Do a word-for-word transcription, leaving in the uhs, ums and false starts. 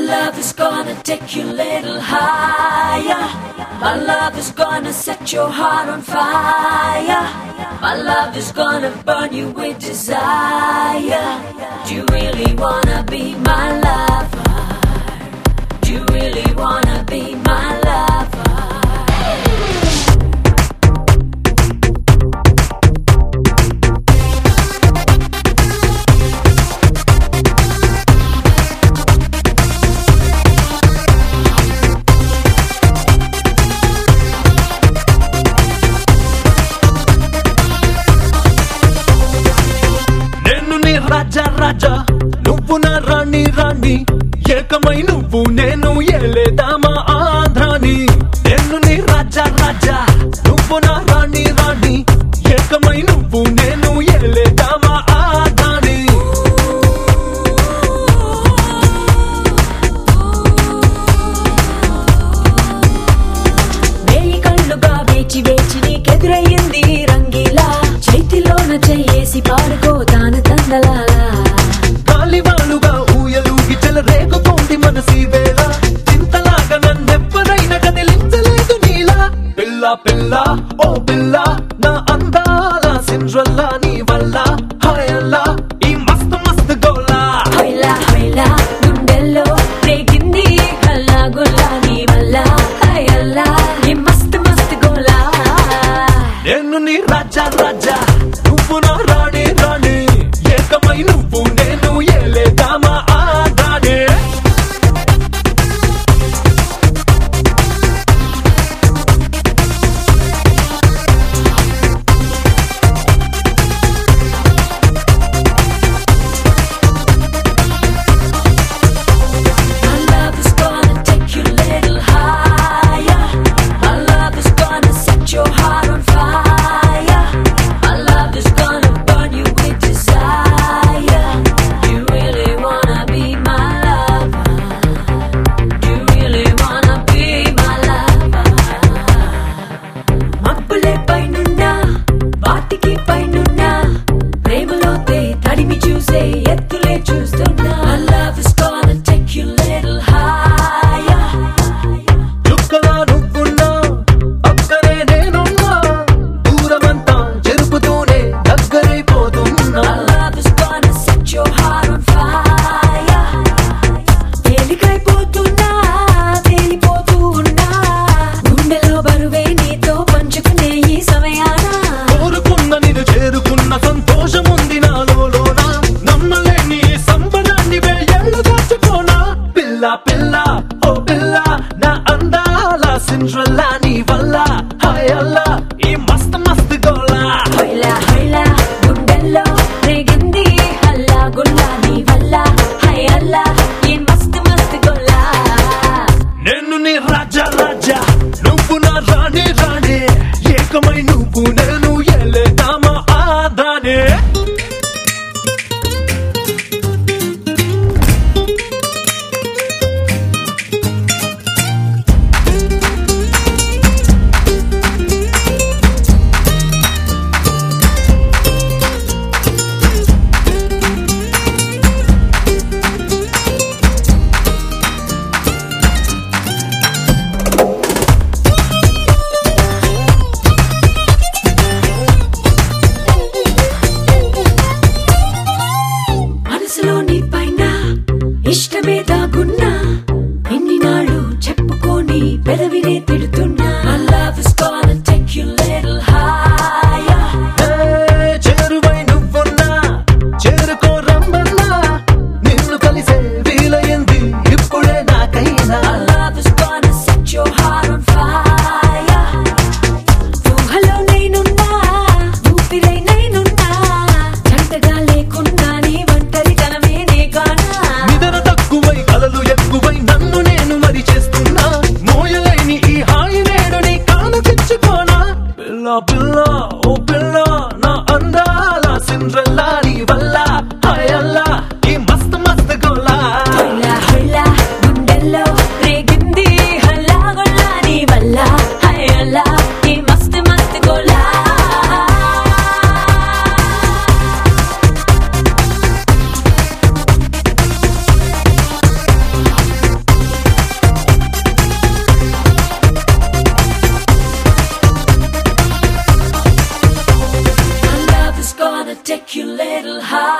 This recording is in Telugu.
love is gonna take you a little higher. My love is gonna set your heart on fire. My love is gonna burn you with desire. Do you really wanna be my lover? Do you really wanna be my lover? రాజా రాజా నువ్వు నా రాణి రాణి ఏకమై నువ్వు నేను ఏలేదామా ఆంధ్రాని. నేను నీ రాజా రాజా నువ్వు నా రాణి రాణి ఏకమై నువ్వు నేను ఏలేదామా ఆంధ్రాని. వేయి కళ్ళుగా వేచి వేచి నీకెదురయ్యింది రంగీలా. చేతిలోన చెయ్యేసి పాడుకో తాను తందలాలా. కాలివాలుగా ఊయలూగి చెలరేగుతోంది మనసి వేళ. చింతలాగా నన్నెవ్వరైనా కదిలించలేదు నీలా. పిల్ల పిల్ల ఓ పిల్ల నా అందాల సిండ్రెల్లా నీ వల్ల హాయల్లా ఈ మస్తు మస్తు గోలా. హొయ్లా హొయ్లా గుండెల్లో రేగింది హల్లా గుల్లా నీ వల్ల హాయల్లా ఈ మస్తు మస్తు గోలా. నేను నీ రాజా రాజా నువ్వు నా రాణి రాణి ఏకమై నువ్వు నేను ఏలేదామా ఆంధ్రాని. My love is gonna take you a little higher. My love is gonna set your heart on fire. My love is gonna burn you with desire. Do you really wanna be my lover? Do you really wanna be my lover? మబ్బులే పైనున్నా వాటికి పైనున్నా ప్రేమలోతే తడిమి చూసే ఎత్తులే చూస్తున్నా. My love is gonna take you a little higher. చుక్కలా నువ్వున్నా పక్కనే నేనున్నా దూరమంతా జరుపుతూనే దగ్గరైపోతున్నా. My love is gonna set your heart on fire. తేలికైపోతున్నా తేలిపోతూ ఉన్నా గుండెలో బరువే నీతో పంచుకునే ఈ సమయాన. కోరుకున్న నిన్ను చేరుకున్న సంతోషముంది నాలోన. నమ్మలేని ఈ సంబరాన్ని వేయేళ్ళు దాచుకోనా. పిల్ల పిల్ల ఓ పిల్ల నా అందాల సిండ్రెల్లా నీ వల్ల హాయల్లా ఈ మస్తు మస్తు గోలా. హొయ్లా హొయ్లా గుండెల్లో రేగింది హల్లా గుల్లా నీ వల్ల హయల్లా ఈ మస్తు మస్తు గొల్లా. నేను నీ రాజా రాజా నువ్వు నా రాణి రాణి ఏకమై నువ్వు నేను ఏలేదామా ఆంధ్రాని. మనసులో నీ పైన ఇష్టమే దాగున్నా ఎన్ని నాళ్ళు చెప్పుకొని పెదవినే తిడుతున్నా. My love is gonna take you a little higher. ఏ చేరువై నువ్వున్నా చేరుకో రమ్మన్నా నిన్ను కలిసే వీలైంది ఇప్పుడే నాకైనా. My love is gonna set your heart on fire. ఊహలో నేనున్నా ఊపిరై నేనున్నా జంటగా లేకున్నా నీ ఒంటరితనమే నే గానా. నిద్ర తక్కువై కలలు ఎక్కువై నన్ను నేను మరి చేస్తున్నా. మోయలేని little higher.